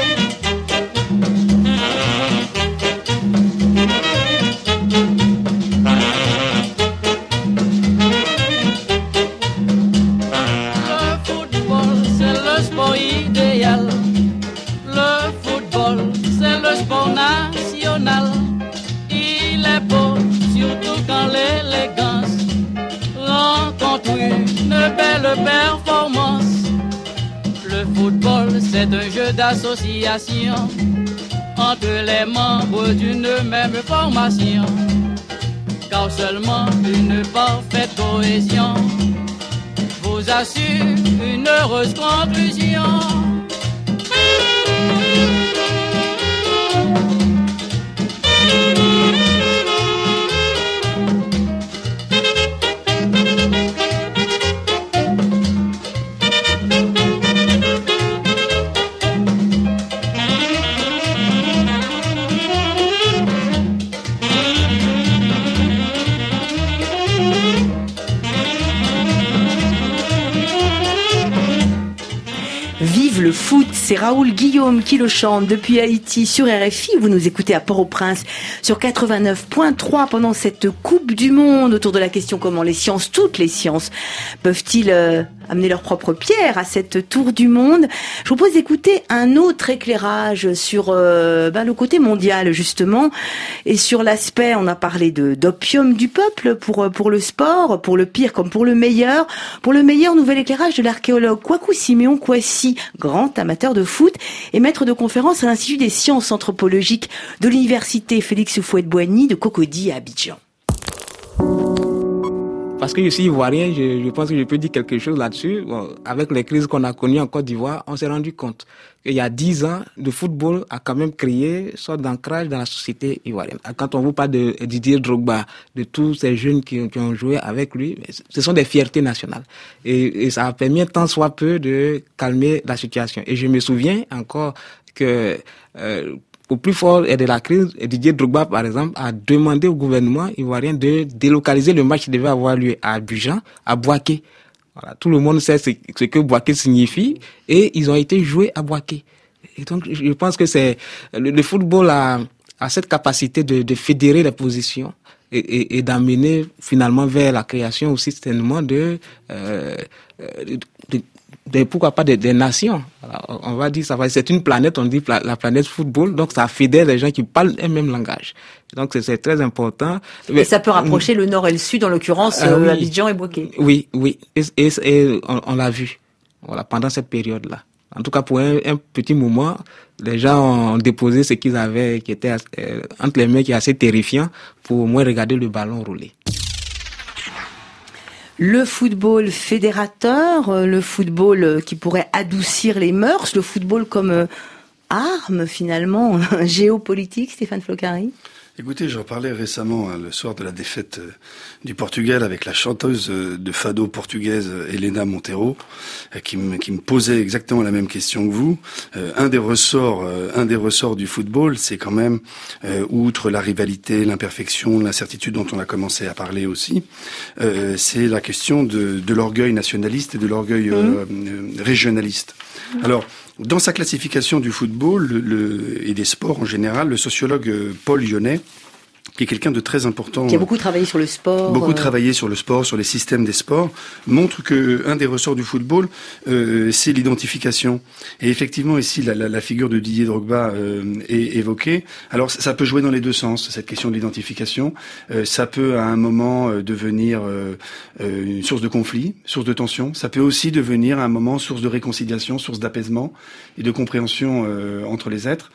Performance. Le football, c'est un jeu d'association entre les membres d'une même formation, car seulement une parfaite cohésion vous assure une heureuse conclusion. Le foot, C'est Raoul Guillaume qui le chante depuis Haïti sur RFI. Vous nous écoutez à Port-au-Prince sur 89.3 pendant cette Coupe du Monde autour de la question comment les sciences, toutes les sciences, peuvent-ils amener leur propre pierre à cette tour du monde. Je vous propose d'écouter un autre éclairage sur le côté mondial justement et sur l'aspect, on a parlé d'opium du peuple pour le sport, pour le pire comme pour le meilleur. Pour le meilleur, nouvel éclairage de l'archéologue Kwaku Simeon Kwasi, grand amateur de foot et maître de conférence à l'Institut des sciences anthropologiques de l'Université Félix Houphouët-Boigny de Cocody à Abidjan. Parce que je suis ivoirien, je pense que je peux dire quelque chose là-dessus. Bon, avec les crises qu'on a connues en Côte d'Ivoire, on s'est rendu compte qu'il y a 10 ans, le football a quand même créé une sorte d'ancrage dans la société ivoirienne. Quand on vous parle de Didier Drogba, de tous ces jeunes qui ont joué avec lui, ce sont des fiertés nationales. Et ça a permis un tant soit peu de calmer la situation. Et je me souviens encore que au plus fort de la crise, Didier Drogba, par exemple, a demandé au gouvernement ivoirien de délocaliser le match qui devait avoir lieu à Abidjan, à Bouaké. Voilà, tout le monde sait ce que Bouaké signifie, et ils ont été joués à Bouaké. Et donc, je pense que c'est le football a cette capacité de fédérer les positions et d'amener finalement vers la création aussi certainement pourquoi pas des nations. Voilà, on va dire c'est une planète, on dit la planète football, donc ça fédère les gens qui parlent un même langage. Donc c'est très important. Et ça peut rapprocher le nord et le sud, en l'occurrence oui. Abidjan et Bouaké. Oui, et on l'a vu. Voilà, pendant cette période-là. En tout cas, pour un petit moment, les gens ont déposé ce qu'ils avaient, qui était entre les mains, qui est assez terrifiant, pour au moins regarder le ballon rouler. Le football fédérateur, le football qui pourrait adoucir les mœurs, le football comme arme finalement géopolitique, Stéphane Flocari. Écoutez, j'en parlais récemment le soir de la défaite du Portugal avec la chanteuse de fado portugaise Helena Monteiro qui me posait exactement la même question que vous. Un des ressorts du football, c'est quand même outre la rivalité, l'imperfection, l'incertitude dont on a commencé à parler aussi, c'est la question de l'orgueil nationaliste et de l'orgueil régionaliste. Alors, dans sa classification du football et des sports en général, le sociologue Paul Lyonnais, qui est quelqu'un de très important, qui a beaucoup travaillé sur le sport, travaillé sur le sport, sur les systèmes des sports, montre que un des ressorts du football, c'est l'identification. Et effectivement, ici, la figure de Didier Drogba est évoquée. Alors, ça peut jouer dans les deux sens, cette question de l'identification. Ça peut, à un moment, devenir une source de conflit, source de tension. Ça peut aussi devenir, à un moment, source de réconciliation, source d'apaisement et de compréhension entre les êtres.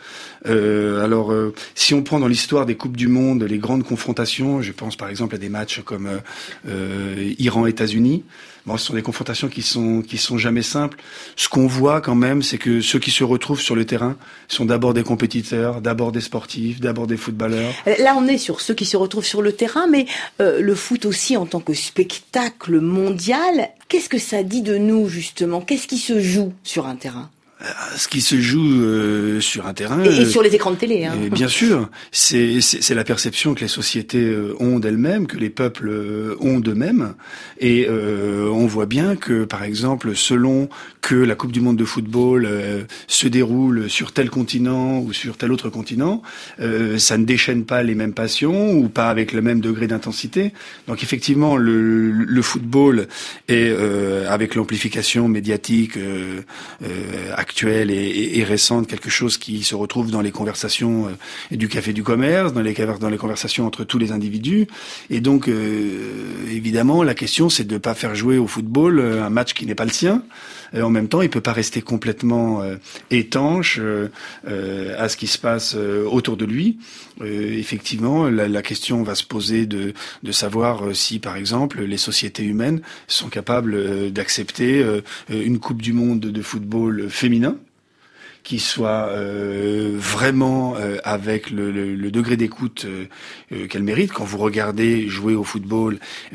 Si on prend dans l'histoire des Coupes du Monde les grandes confrontations, je pense par exemple à des matchs comme Iran-États-Unis. Bon, ce sont des confrontations qui sont jamais simples. Ce qu'on voit quand même, c'est que ceux qui se retrouvent sur le terrain sont d'abord des compétiteurs, d'abord des sportifs, d'abord des footballeurs. Là, on est sur ceux qui se retrouvent sur le terrain, mais le foot aussi en tant que spectacle mondial, qu'est-ce que ça dit de nous justement ? Qu'est-ce qui se joue sur un terrain ? Ce qui se joue sur un terrain et sur les écrans de télé, hein. Bien sûr, c'est la perception que les sociétés ont d'elles-mêmes, que les peuples ont d'eux-mêmes, et on voit bien que, par exemple, selon que la Coupe du Monde de football se déroule sur tel continent ou sur tel autre continent, ça ne déchaîne pas les mêmes passions ou pas avec le même degré d'intensité. Donc effectivement, le football est avec l'amplification médiatique actuelle et récente, quelque chose qui se retrouve dans les conversations du café du commerce, dans les conversations entre tous les individus. Et donc, évidemment, la question, c'est de ne pas faire jouer au football un match qui n'est pas le sien. En même temps, il peut pas rester complètement étanche à ce qui se passe autour de lui. Effectivement, la question va se poser de savoir si, par exemple, les sociétés humaines sont capables d'accepter une Coupe du Monde de football féminin qui soit vraiment avec le degré d'écoute qu'elle mérite. Quand vous regardez jouer au football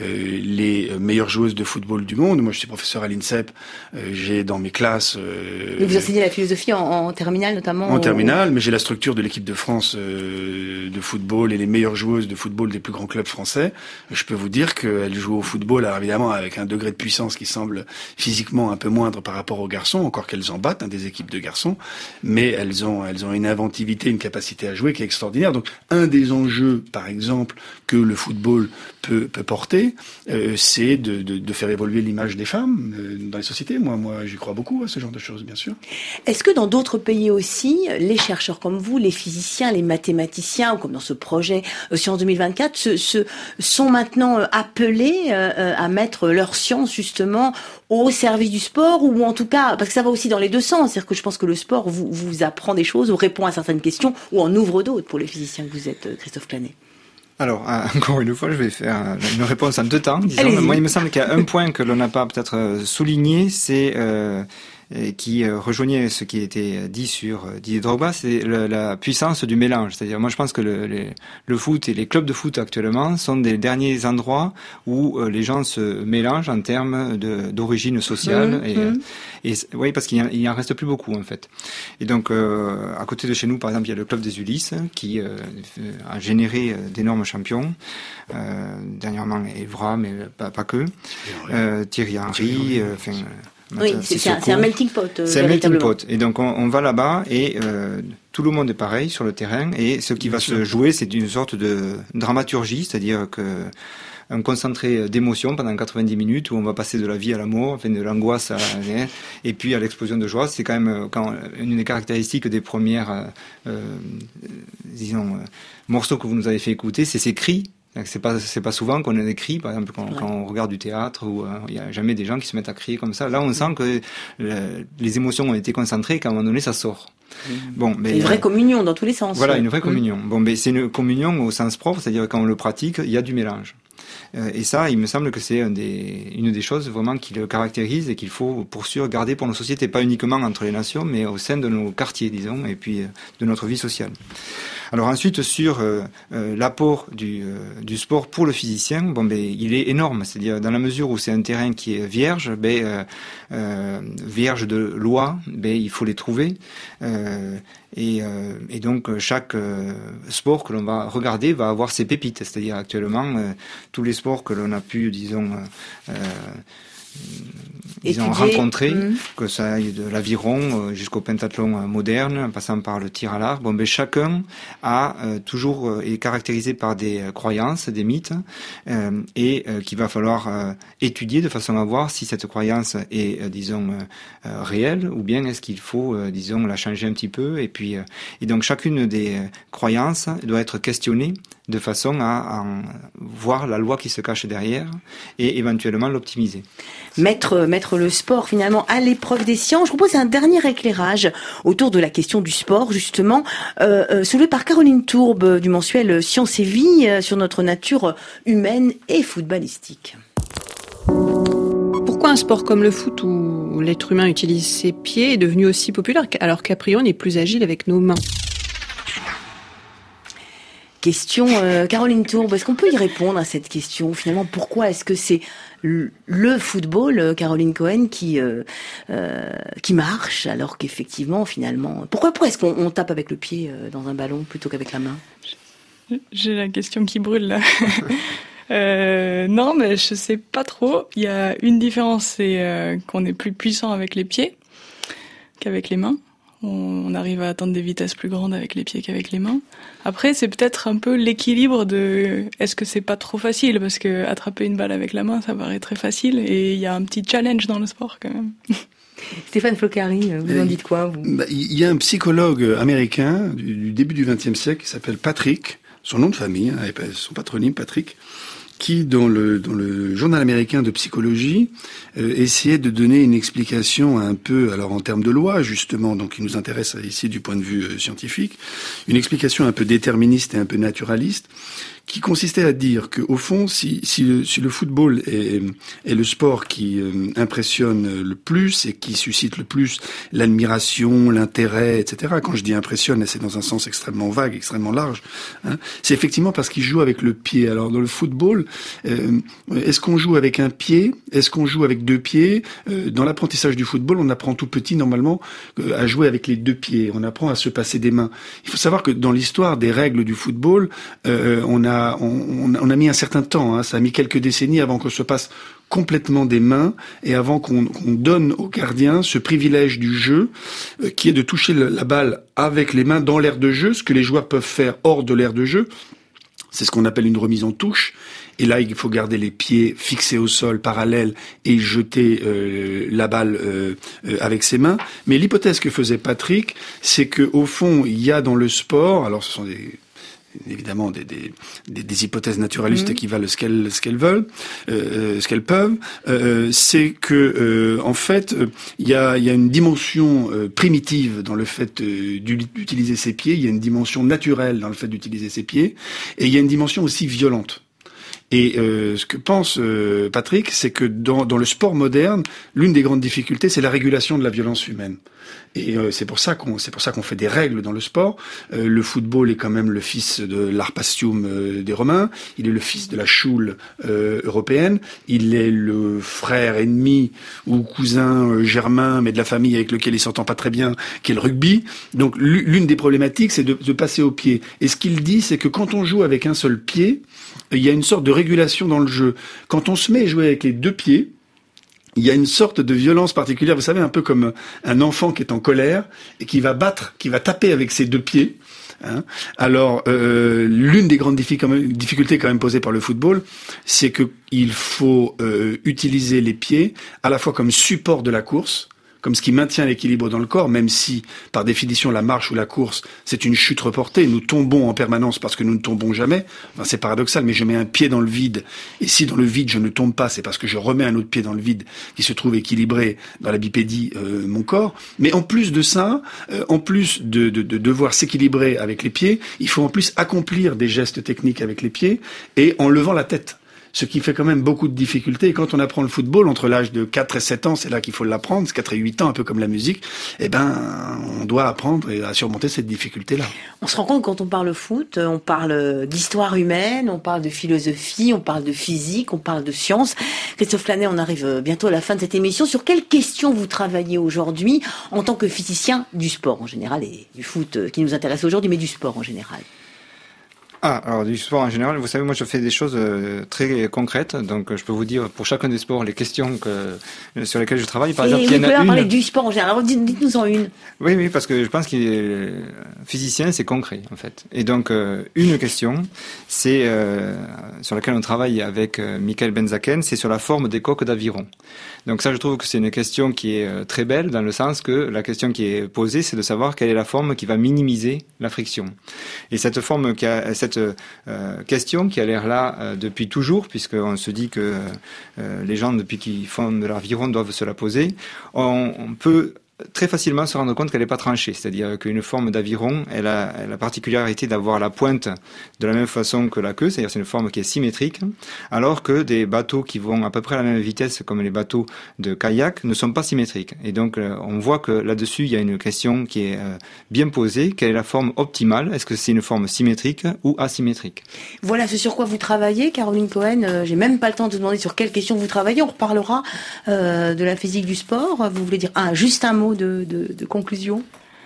les meilleures joueuses de football du monde, moi je suis professeur à l'INSEP, j'ai dans mes classes... Mais vous enseignez la philosophie en terminale notamment? En terminale, mais j'ai la structure de l'équipe de France de football et les meilleures joueuses de football des plus grands clubs français. Je peux vous dire qu'elles jouent au football, alors évidemment avec un degré de puissance qui semble physiquement un peu moindre par rapport aux garçons, encore qu'elles en battent des équipes de garçons, mais elles ont une inventivité, une capacité à jouer qui est extraordinaire. Donc un des enjeux, par exemple, que le football peut porter, c'est de faire évoluer l'image des femmes dans les sociétés. Moi, j'y crois beaucoup à ce genre de choses, bien sûr. Est-ce que dans d'autres pays aussi, les chercheurs comme vous, les physiciens, les mathématiciens, ou comme dans ce projet Science 2024, sont maintenant appelés à mettre leur science justement au service du sport, ou en tout cas, parce que ça va aussi dans les deux sens, c'est-à-dire que je pense que le sport vous apprend des choses, ou répond à certaines questions, ou en ouvre d'autres pour les physiciens que vous êtes, Christophe Clanet. Alors, encore une fois, je vais faire une réponse en deux temps. Disons, moi, il me semble qu'il y a un point que l'on n'a pas peut-être souligné, c'est qui rejoignait ce qui était dit sur Didier Drogba, c'est la puissance du mélange. C'est-à-dire, moi, je pense que le foot et les clubs de foot actuellement sont des derniers endroits où les gens se mélangent en termes d'origine sociale. Et oui, parce qu'il y en reste plus beaucoup, en fait. Et donc, à côté de chez nous, par exemple, il y a le club des Ulysses qui a généré d'énormes champions. Dernièrement, Evra, mais pas que. Thierry Henry, oui, c'est un melting pot. C'est un melting pot. Et donc on va là-bas et tout le monde est pareil sur le terrain. Et ce qui va se jouer, c'est une sorte de dramaturgie, c'est-à-dire que un concentré d'émotions pendant 90 minutes où on va passer de la vie à la mort, enfin de l'angoisse et puis à l'explosion de joie. C'est quand même une des caractéristiques des premières, morceaux que vous nous avez fait écouter, c'est ces cris. C'est pas souvent qu'on a des cris, par exemple quand on regarde du théâtre où il y a jamais des gens qui se mettent à crier comme ça. Là, on sent que les émotions ont été concentrées et qu'à un moment donné, ça sort. Bon, mais une vraie communion dans tous les sens. Voilà, une vraie communion. Bon, mais c'est une communion au sens propre, c'est-à-dire quand on le pratique, il y a du mélange. Et ça, il me semble que c'est une des choses vraiment qui le caractérise et qu'il faut pour sûr garder pour nos sociétés, pas uniquement entre les nations, mais au sein de nos quartiers, disons, et puis de notre vie sociale. Alors ensuite, sur l'apport du sport pour le physicien, il est énorme. C'est-à-dire, dans la mesure où c'est un terrain qui est vierge, vierge de lois, il faut les trouver. Et donc chaque sport que l'on va regarder va avoir ses pépites. C'est-à-dire actuellement tous les sports que l'on a pu, disons rencontrer, que ça aille de l'aviron jusqu'au pentathlon moderne, en passant par le tir à l'arc. Chacun a toujours est caractérisé par des croyances, des mythes, et qu'il va falloir étudier de façon à voir si cette croyance est, réelle, ou bien est-ce qu'il faut, la changer un petit peu. Et donc chacune des croyances doit être questionnée de façon à voir la loi qui se cache derrière et éventuellement l'optimiser. Mettre le sport finalement à l'épreuve des sciences. Je propose un dernier éclairage autour de la question du sport, justement, soulevé par Caroline Tourbe du mensuel Science et Vie sur notre nature humaine et footballistique. Pourquoi un sport comme le foot où l'être humain utilise ses pieds est devenu aussi populaire alors qu'a priori on est plus agile avec nos mains? Question, Caroline Tourbe, est-ce qu'on peut y répondre à cette question? Finalement, pourquoi est-ce que c'est le football, Caroline Cohen, qui marche, alors qu'effectivement, finalement... Pourquoi est-ce qu'on tape avec le pied dans un ballon plutôt qu'avec la main? J'ai la question qui brûle, là. Non, mais je sais pas trop. Il y a une différence, c'est qu'on est plus puissant avec les pieds qu'avec les mains. On arrive à atteindre des vitesses plus grandes avec les pieds qu'avec les mains. Après, c'est peut-être un peu l'équilibre de est-ce que c'est pas trop facile, parce que attraper une balle avec la main, ça paraît très facile, et il y a un petit challenge dans le sport quand même. Stéphane Flocari, vous en dites quoi, vous? Il y a un psychologue américain du début du XXe siècle qui s'appelle Patrick, son nom de famille, son patronyme Patrick, qui, dans le journal américain de psychologie, essayait de donner une explication un peu, alors en termes de loi, justement, donc qui nous intéresse ici du point de vue scientifique, une explication un peu déterministe et un peu naturaliste, qui consistait à dire que au fond, si le football est le sport qui impressionne le plus et qui suscite le plus l'admiration, l'intérêt, etc. Quand je dis impressionne, c'est dans un sens extrêmement vague, extrêmement large. Hein, c'est effectivement parce qu'il joue avec le pied. Alors dans le football, est-ce qu'on joue avec un pied? Est-ce qu'on joue avec deux pieds? Dans l'apprentissage du football, on apprend tout petit normalement à jouer avec les deux pieds. On apprend à se passer des mains. Il faut savoir que dans l'histoire des règles du football, on a mis un certain temps. Hein, ça a mis quelques décennies avant qu'on se passe complètement des mains et avant qu'on donne aux gardiens ce privilège du jeu qui est de toucher la balle avec les mains dans l'aire de jeu, ce que les joueurs peuvent faire hors de l'aire de jeu. C'est ce qu'on appelle une remise en touche. Et là, il faut garder les pieds fixés au sol, parallèles, et jeter la balle avec ses mains. Mais l'hypothèse que faisait Patrick, c'est que au fond, il y a dans le sport, alors ce sont évidemment des hypothèses naturalistes qui valent ce qu'elles veulent, ce qu'elles peuvent, c'est que en fait il y a une dimension primitive dans le fait d'utiliser ses pieds, il y a une dimension naturelle dans le fait d'utiliser ses pieds, et il y a une dimension aussi violente. Et ce que pense Patrick, c'est que dans le sport moderne, l'une des grandes difficultés, c'est la régulation de la violence humaine. Et c'est pour ça qu'on fait des règles dans le sport. Le football est quand même le fils de l'arpastium des Romains. Il est le fils de la choule européenne. Il est le frère ennemi ou cousin germain, mais de la famille avec lequel il s'entend pas très bien, qui est le rugby. Donc l'une des problématiques, c'est de passer au pied. Et ce qu'il dit, c'est que quand on joue avec un seul pied, il y a une sorte de régulation dans le jeu. Quand on se met à jouer avec les deux pieds, il y a une sorte de violence particulière. Vous savez, un peu comme un enfant qui est en colère et qui va taper avec ses deux pieds. Hein. Alors, l'une des grandes difficultés quand même posées par le football, c'est que il faut utiliser les pieds à la fois comme support de la course, comme ce qui maintient l'équilibre dans le corps, même si, par définition, la marche ou la course, c'est une chute reportée. Nous tombons en permanence parce que nous ne tombons jamais. Enfin, c'est paradoxal, mais je mets un pied dans le vide. Et si dans le vide, je ne tombe pas, c'est parce que je remets un autre pied dans le vide qui se trouve équilibré dans la bipédie, mon corps. Mais en plus de ça, en plus de devoir s'équilibrer avec les pieds, il faut en plus accomplir des gestes techniques avec les pieds et en levant la tête. Ce qui fait quand même beaucoup de difficultés. Et quand on apprend le football, entre l'âge de 4 et 7 ans, c'est là qu'il faut l'apprendre, c'est 4 et 8 ans, un peu comme la musique, on doit apprendre à surmonter cette difficulté-là. On se rend compte quand on parle foot, on parle d'histoire humaine, on parle de philosophie, on parle de physique, on parle de science. Christophe Planet, on arrive bientôt à la fin de cette émission. Sur quelles questions vous travaillez aujourd'hui en tant que physicien du sport en général, et du foot qui nous intéresse aujourd'hui, mais du sport en général? Alors du sport en général, vous savez, moi je fais des choses très concrètes, donc je peux vous dire pour chacun des sports les questions sur lesquelles je travaille. Par exemple, il y en a une. Parler du sport en général. Alors dites-nous en une. Oui, parce que je pense que physicien c'est concret en fait. Et donc une question, c'est sur laquelle on travaille avec Michael Benzaken, c'est sur la forme des coques d'aviron. Donc ça, je trouve que c'est une question qui est très belle dans le sens que la question qui est posée, c'est de savoir quelle est la forme qui va minimiser la friction. Et cette forme cette question qui a l'air là depuis toujours, puisqu'on se dit que les gens, depuis qu'ils font de l'aviron, doivent se la poser, on peut très facilement se rendre compte qu'elle n'est pas tranchée, c'est-à-dire qu'une forme d'aviron, elle a la particularité d'avoir la pointe de la même façon que la queue, c'est-à-dire c'est une forme qui est symétrique, alors que des bateaux qui vont à peu près à la même vitesse comme les bateaux de kayak ne sont pas symétriques. Et donc on voit que là-dessus il y a une question qui est bien posée, quelle est la forme optimale? Est-ce que c'est une forme symétrique ou asymétrique? Voilà ce sur quoi vous travaillez, Caroline Cohen. J'ai même pas le temps de vous demander sur quelle question vous travaillez, on reparlera de la physique du sport. Vous voulez dire juste un mot de conclusion?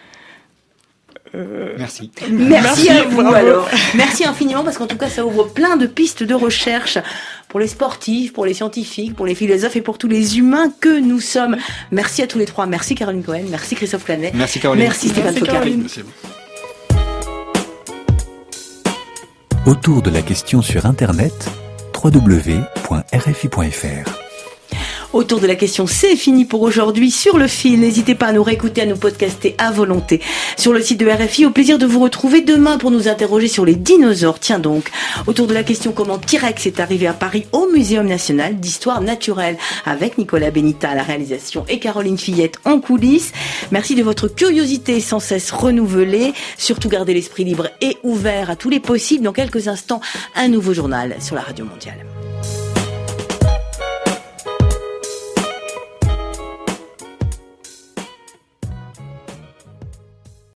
Merci. Merci à vous alors. Merci infiniment parce qu'en tout cas ça ouvre plein de pistes de recherche pour les sportifs, pour les scientifiques, pour les philosophes et pour tous les humains que nous sommes. Merci à tous les trois. Merci Caroline Cohen, merci Christophe Planet. Merci Caroline. Merci Stéphane Focari. Autour de la question sur Internet, www.rfi.fr. Autour de la question, c'est fini pour aujourd'hui sur le fil. N'hésitez pas à nous réécouter, à nous podcaster à volonté sur le site de RFI. Au plaisir de vous retrouver demain pour nous interroger sur les dinosaures. Tiens donc, autour de la question comment T-Rex est arrivé à Paris au Muséum national d'histoire naturelle avec Nicolas Benita à la réalisation et Caroline Fillette en coulisses. Merci de votre curiosité sans cesse renouvelée. Surtout gardez l'esprit libre et ouvert à tous les possibles. Dans quelques instants, un nouveau journal sur la Radio Mondiale.